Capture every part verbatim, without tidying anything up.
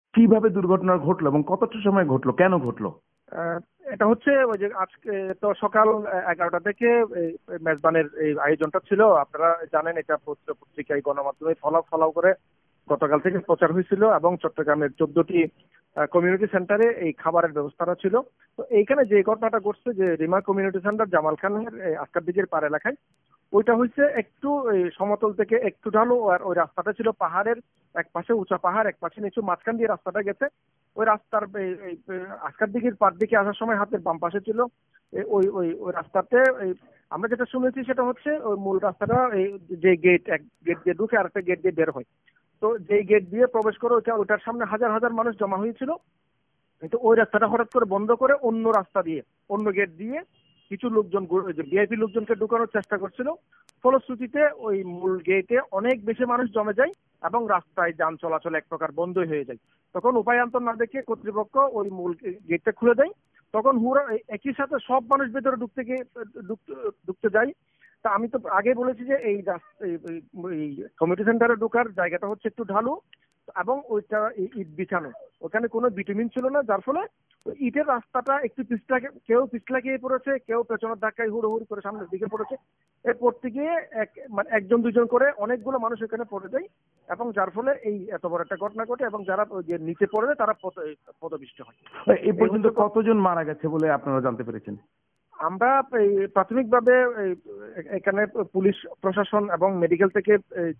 কিভাবে দুর্ঘটনা ঘটলো এবং কতটা সময় ঘটলো, কেন ঘটলো? এটা হচ্ছে ওই যে আজকে তো সকাল এগারোটা থেকে মেজবানের এই আয়োজনটা ছিল। আপনারা জানেন এটা পত্রিকায় গণমাধ্যমে ফলাও ফলাও করে গতকাল থেকে প্রচার হয়েছিল এবং চট্টগ্রামের চোদ্দটি কমিউনিটি সেন্টারে এই খাবারের ব্যবস্থাটা ছিল। তো এইখানে যে ঘটনাটা ঘটছে যে রিমা কমিউনিটি সেন্টার জামাল খানের আজকার দিকের পার এলাকায়, ওইটা হচ্ছে একটু সমতল থেকে একটু ঢালু, আর ওই রাস্তাটা ছিল পাহাড়ের এক পাশে উঁচা পাহাড়, এক পাশে নিচু, মাঝখান দিয়ে রাস্তাটা গেছে। ওই রাস্তার আজকার দিকের পার দিকে আসার সময় হাতের বাম পাশে ছিল ওই ওই ওই রাস্তাতে আমরা যেটা শুনেছি সেটা হচ্ছে ওই মূল রাস্তাটা যে গেট, এক গেট দিয়ে ঢুকে আরেকটা গেট দিয়ে বের হয়। তো যেই গেট দিয়ে প্রবেশ করে ওইটা ওইটার সামনে হাজার হাজার মানুষ জমা হয়েছিল। কিন্তু ওই রাস্তাটা হঠাৎ করে বন্ধ করে অন্য রাস্তা দিয়ে, অন্য গেট দিয়ে কিছু লোকজন ভিআইপি লোকজনকে ঢুকানোর চেষ্টা করছিল। ফলশ্রুতিতে ওই মূল গেটে অনেক বেশি মানুষ জমে যায় এবং রাস্তায় যান চলাচল এক প্রকার বন্ধ হয়ে যায়। তখন উপায়ান্তর না দেখে কর্তৃপক্ষ ওই মূল গেটটা খুলে দেয়। তখন হুড়া একই সাথে সব মানুষ ভেতরে ঢুকতে গিয়ে ঢুকতে যায়। তা আমি তো আগে বলেছি যে এই কমিউনিটি সেন্টারে ঢোকার জায়গাটা হচ্ছে একটু ঢালু এবং ওইটা ইট বিছানো, ওখানে কোনো বিটুমিন ছিল না, যার ফলে ইটের রাস্তাটা একটু পিছলা, কেউ পিছলা গিয়ে পড়েছে, কেউ পেছনের ধাক্কায় হুড়োহুড়ি করে সামনের দিকে পড়েছে। এর পড়তে গিয়ে এক মানে একজন দুজন করে অনেকগুলো মানুষ এখানে পড়ে যায় এবং যার ফলে এই এত বড় একটা ঘটনা ঘটে এবং যারা যে নিচে পড়ে যায় তারা পদপিষ্ট হয়। এই পর্যন্ত কতজন মারা গেছে বলে আপনারা জানতে পেরেছেন? আমরা প্রাথমিকভাবে এখানে পুলিশ প্রশাসন এবং মেডিকেল থেকে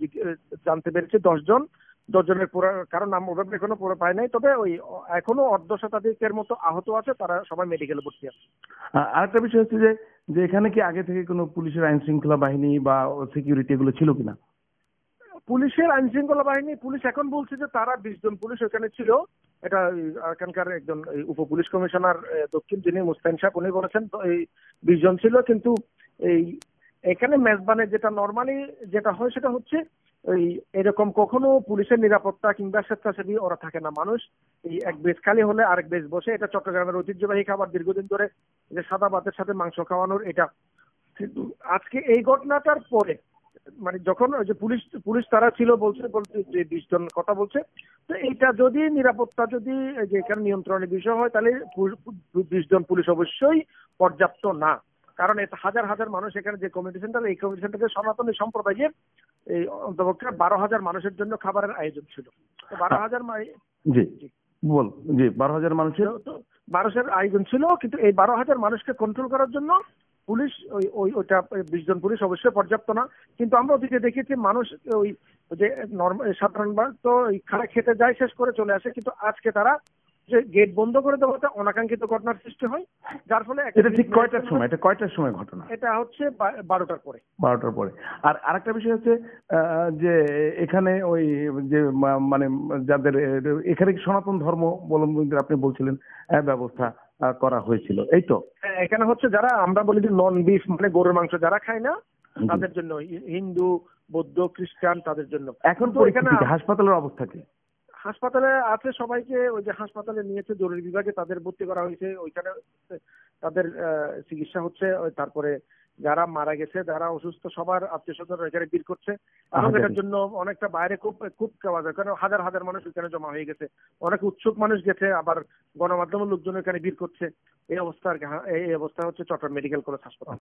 জানতে পেরেছি দশ জন দশ জনের পুরো কারণ নাম ওভাবে এখনো পুরো পায় নাই, তবে ওই এখনো অর্ধ শতাধিকের মতো আহত আছে, তারা সবাই মেডিকেলে ভর্তি আছে। আরেকটা বিষয় হচ্ছে যে যে এখানে কি আগে থেকে কোনো পুলিশের আইন শৃঙ্খলা বাহিনী বা সিকিউরিটি এগুলো ছিল কিনা? পুলিশের আইন শৃঙ্খলা বাহিনী পুলিশ এখন বলছে যে তারা বিশ জন পুলিশ ওখানে ছিল। এটা এখানকার একজন উপ পুলিশ কমিশনার দক্ষিণ যিনি মুস্তাইন সাহেব উনি বলেছেন এই বিশ জন ছিল। কিন্তু এই এখানে মেজবানে যেটা নর্মালি যেটা হয় সেটা হচ্ছে ওই এরকম কখনো পুলিশের নিরাপত্তা কিংবা স্বেচ্ছাসেবী ওরা থাকে না। মানুষ এই এক বেজ খালি হলে আরেক বেজ বসে, এটা চট্টগ্রামের ঐতিহ্যবাহী খাবার, দীর্ঘদিন ধরে যে সাদা ভাতের সাথে মাংস খাওয়ানোর এটা। কিন্তু আজকে এই ঘটনাটার পরে মানে যখন ওই যে পুলিশ পুলিশ তারা ছিল বলছে বলছে যে বিশ জন কথা বলছে, তো এইটা যদি নিরাপত্তা যদি যে এখানে নিয়ন্ত্রণের বিষয় হয় তাহলে বিশ জন পুলিশ অবশ্যই পর্যাপ্ত না। কারণ এটা হাজার হাজার মানুষ এখানে যে কমিউনিটি সেন্টার, এই কমিউনিটি সেন্টারে সনাতনী সম্প্রদায়ের এই অন্তপক্ষে বারো হাজার মানুষের জন্য খাবারের আয়োজন ছিল। তো বারো হাজার জি বল জি বারো হাজার মানুষের মানুষের আয়োজন ছিল, কিন্তু এই বারো হাজার মানুষকে কন্ট্রোল করার জন্য পুলিশ ওই ওই ওইটা বিশ জন পুলিশ অবশ্যই পর্যাপ্ত না। কিন্তু আমরা ওদিকে দেখেছি মানুষ ওই যে নর্মাল সাধারণ তো খানা খেতে যায়, শেষ করে চলে আসে। কিন্তু আজকে তারা যে গেট বন্ধ করে দেওয়াতে অনাকাঙ্ক্ষিত ঘটনার সৃষ্টি হয়, যার ফলে এটা ঠিক কয়টার সময় এটা কয়টার সময় ঘটনা? এটা হচ্ছে বারোটার পরে বারোটার পরে। আর আরেকটা বিষয় হচ্ছে যে এখানে ওই যে মানে যাদের এখানে সনাতন ধর্ম অবলম্বনদের আপনি বলছিলেন ব্যবস্থা করা হয়েছিল, এই তো? এখানে হচ্ছে যারা আমরা বলি যে নন বিফ মানে গরুর মাংস যারা খায় না তাদের জন্য, হিন্দু বৌদ্ধ খ্রিস্টান তাদের জন্য। এখন তো এখানে হাসপাতালের অবস্থা কি? হাসপাতালে আছে সবাইকে, ওই যে হাসপাতালে নিয়েছে জরুরি বিভাগে, তাদের ভর্তি করা হয়েছে, ওইখানে তাদের চিকিৎসা হচ্ছে। তারপরে যারা মারা গেছে যারা অসুস্থ সবার আত্মীয় স্বজন এখানে ভিড় করছে এবং এটার জন্য অনেকটা বাইরে খুব খুব কেওয়া যায়, কারণ হাজার হাজার মানুষ এখানে জমা হয়ে গেছে, অনেক উৎসুক মানুষ গেছে, আবার গণমাধ্যমের লোকজন এখানে ভিড় করছে। এই অবস্থা আর কি, এই অবস্থা হচ্ছে চট্টগ্রাম মেডিকেল কলেজ হাসপাতাল।